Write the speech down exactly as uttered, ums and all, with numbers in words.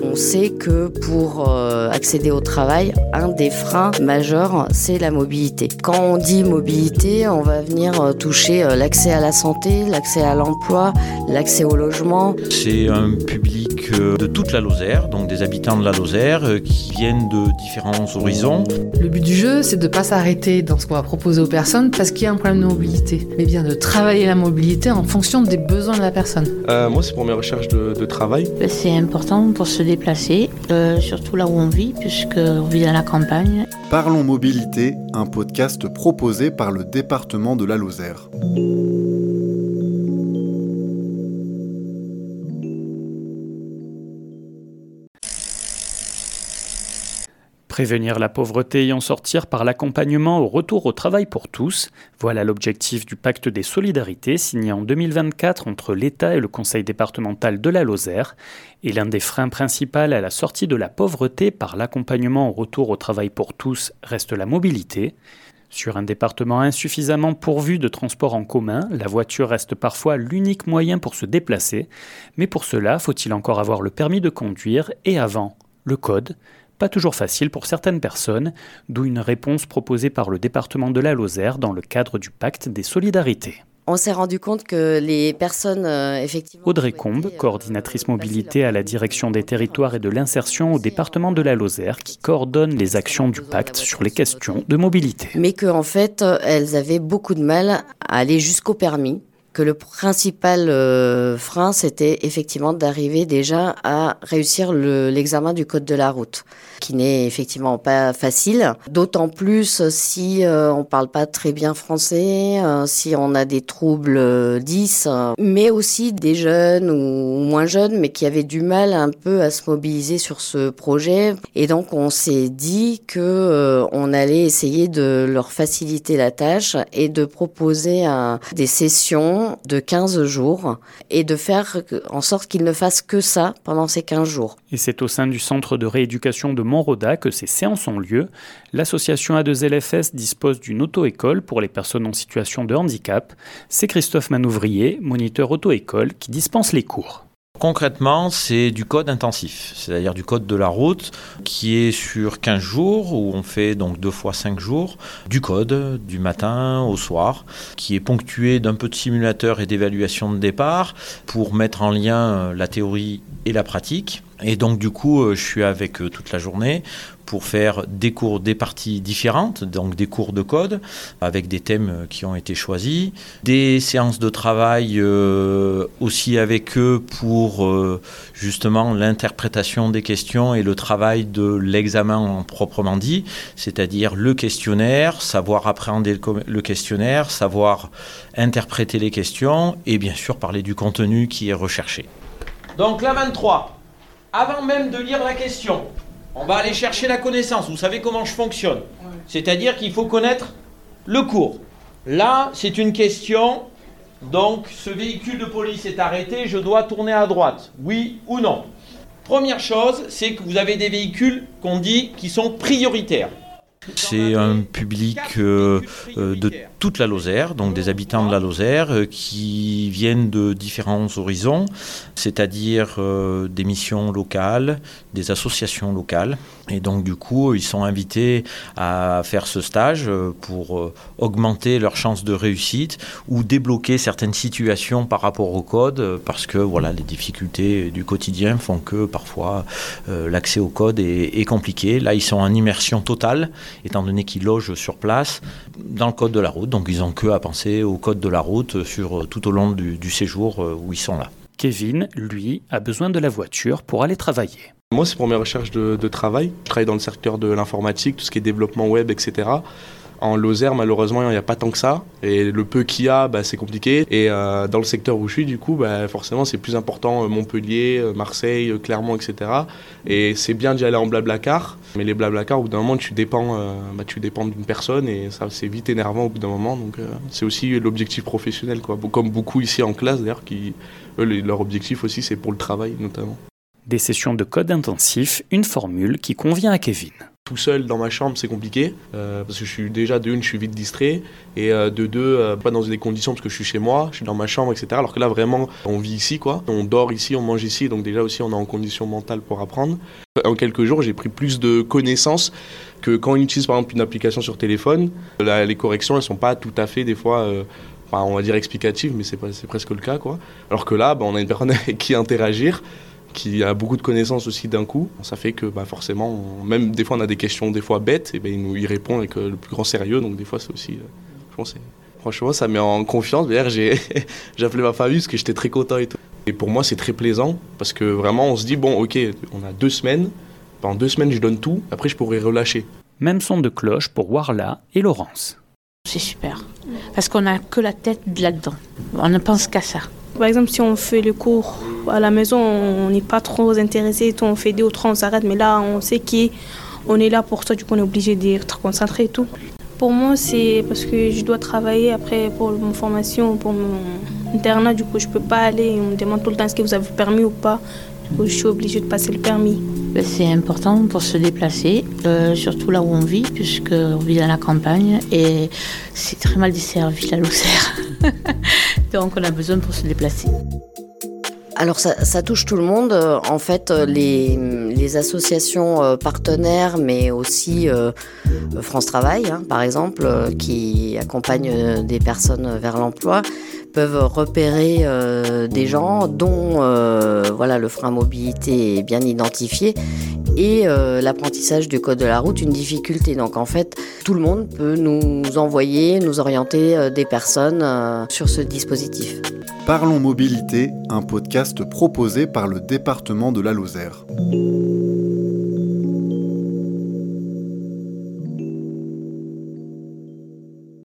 On sait que pour euh, accéder au travail, un des freins majeurs, c'est la mobilité. Quand on dit mobilité, on va venir euh, toucher euh, l'accès à la santé, l'accès à l'emploi, l'accès au logement. C'est un public euh, de toute la Lozère, donc des habitants de la Lozère euh, qui viennent de différents horizons. Le but du jeu, c'est de ne pas s'arrêter dans ce qu'on va proposer aux personnes parce qu'il y a un problème de mobilité, mais bien de travailler la mobilité en fonction des besoins de la personne. Euh, moi, c'est pour mes recherches de, de travail. C'est important pour se déplacer, euh, surtout là où on vit, puisqu'on vit à la campagne. Parlons Mobilité, un podcast proposé par le département de la Lozère. Prévenir la pauvreté et en sortir par l'accompagnement au retour au travail pour tous, voilà l'objectif du pacte des solidarités signé en deux mille vingt-quatre entre l'État et le conseil départemental de la Lozère. Et l'un des freins principaux à la sortie de la pauvreté par l'accompagnement au retour au travail pour tous reste la mobilité. Sur un département insuffisamment pourvu de transports en commun, la voiture reste parfois l'unique moyen pour se déplacer. Mais pour cela, faut-il encore avoir le permis de conduire et avant, le code ? Pas toujours facile pour certaines personnes, d'où une réponse proposée par le département de la Lozère dans le cadre du pacte des solidarités. On s'est rendu compte que les personnes, euh, effectivement... Audrey Combe, coordinatrice mobilité à la direction des territoires et de l'insertion au département de la Lozère, qui coordonne les actions du pacte sur les questions de mobilité. Mais qu'en fait, elles avaient beaucoup de mal à aller jusqu'au permis. Que le principal euh, frein, c'était effectivement d'arriver déjà à réussir le, l'examen du code de la route, qui n'est effectivement pas facile. D'autant plus si euh, on parle pas très bien français, euh, si on a des troubles euh, dix, euh, mais aussi des jeunes ou moins jeunes, mais qui avaient du mal un peu à se mobiliser sur ce projet. Et donc on s'est dit que euh, on allait essayer de leur faciliter la tâche et de proposer un, des sessions de quinze jours et de faire en sorte qu'ils ne fassent que ça pendant ces quinze jours. Et c'est au sein du centre de rééducation de Montroda que ces séances ont lieu. L'association A deux L F S dispose d'une auto-école pour les personnes en situation de handicap. C'est Christophe Manouvrier, moniteur auto-école, qui dispense les cours. Concrètement, c'est du code intensif, c'est-à-dire du code de la route qui est sur quinze jours, où on fait donc deux fois cinq jours, du code du matin au soir, qui est ponctué d'un peu de simulateur et d'évaluation de départ pour mettre en lien la théorie et la pratique. Et donc du coup, je suis avec eux toute la journée pour faire des cours, des parties différentes, donc des cours de code avec des thèmes qui ont été choisis, des séances de travail euh, aussi avec eux pour euh, justement l'interprétation des questions et le travail de l'examen en proprement dit, c'est-à-dire le questionnaire, savoir appréhender le questionnaire, savoir interpréter les questions et bien sûr parler du contenu qui est recherché. Donc la vingt-trois. Avant même de lire la question, on va aller chercher la connaissance. Vous savez comment je fonctionne. C'est-à-dire qu'il faut connaître le cours. Là, c'est une question. Donc, ce véhicule de police est arrêté, je dois tourner à droite. Oui ou non? Première chose, c'est que vous avez des véhicules qu'on dit qui sont prioritaires. C'est un public euh, de toute la Lozère, donc des habitants de la Lozère euh, qui viennent de différents horizons, c'est-à-dire euh, des missions locales, des associations locales. Et donc du coup, ils sont invités à faire ce stage pour euh, augmenter leurs chances de réussite ou débloquer certaines situations par rapport au code, parce que voilà, les difficultés du quotidien font que parfois euh, l'accès au code est, est compliqué. Là, ils sont en immersion totale, étant donné qu'ils logent sur place dans le code de la route. Donc ils n'ont que à penser au code de la route sur, tout au long du, du séjour où ils sont là. Kevin, lui, a besoin de la voiture pour aller travailler. Moi, c'est pour mes recherches de, de travail. Je travaille dans le secteur de l'informatique, tout ce qui est développement web, et cetera. En Lozère, malheureusement, il n'y a pas tant que ça. Et le peu qu'il y a, bah, c'est compliqué. Et euh, dans le secteur où je suis, du coup, bah, forcément, c'est plus important Montpellier, Marseille, Clermont, et cetera. Et c'est bien d'y aller en blablacar. Mais les blablacar, au bout d'un moment, tu dépends, euh, bah, tu dépends d'une personne et ça, c'est vite énervant au bout d'un moment. Donc, euh, c'est aussi l'objectif professionnel, quoi. Comme beaucoup ici en classe, d'ailleurs, qui, eux, leur objectif aussi, c'est pour le travail, notamment. Des sessions de code intensif, une formule qui convient à Kevin. Tout seul dans ma chambre, c'est compliqué, euh, parce que je suis déjà de une, je suis vite distrait, et euh, de deux, euh, pas dans des conditions parce que je suis chez moi, je suis dans ma chambre, et cetera. Alors que là, vraiment, on vit ici, quoi. On dort ici, on mange ici, donc déjà aussi, on est en condition mentale pour apprendre. En quelques jours, j'ai pris plus de connaissances que quand on utilise par exemple une application sur téléphone. Là, les corrections, elles sont pas tout à fait des fois, euh, enfin, on va dire explicatives, mais c'est, pas, c'est presque le cas, quoi. Alors que là, bah, on a une personne avec qui interagir, qui a beaucoup de connaissances aussi d'un coup. Ça fait que bah, forcément, on, même des fois on a des questions des fois bêtes, et ben il nous y répond avec euh, le plus grand sérieux, donc des fois c'est aussi, euh, je pense, c'est, franchement ça met en confiance. D'ailleurs j'ai, j'ai appelé ma famille parce que j'étais très content et tout. Et pour moi c'est très plaisant, parce que vraiment on se dit, bon ok, on a deux semaines, pendant deux semaines je donne tout, après je pourrais relâcher. Même son de cloche pour Warla et Laurence. C'est super, parce qu'on n'a que la tête là-dedans, on ne pense qu'à ça. Par exemple, si on fait le cours à la maison, on n'est pas trop intéressé, on fait deux ou trois, on s'arrête, mais là, on sait qu'on est là pour ça, du coup, on est obligé d'être concentré et tout. Pour moi, c'est parce que je dois travailler après pour mon formation, pour mon internat, du coup, je ne peux pas aller, on me demande tout le temps est-ce que vous avez le permis ou pas, du coup, je suis obligée de passer le permis. C'est important pour se déplacer, euh, surtout là où on vit, puisqu'on vit dans la campagne et c'est très mal desservi, la Lozère. Donc on a besoin pour se déplacer. Alors ça, ça touche tout le monde. En fait, les, les associations partenaires, mais aussi euh, France Travail, hein, par exemple, euh, qui accompagnent des personnes vers l'emploi, peuvent repérer euh, des gens dont euh, voilà, le frein à mobilité est bien identifié et euh, l'apprentissage du code de la route une difficulté. Donc en fait, tout le monde peut nous envoyer, nous orienter euh, des personnes euh, sur ce dispositif. Parlons Mobilité, un podcast proposé par le département de la Lozère.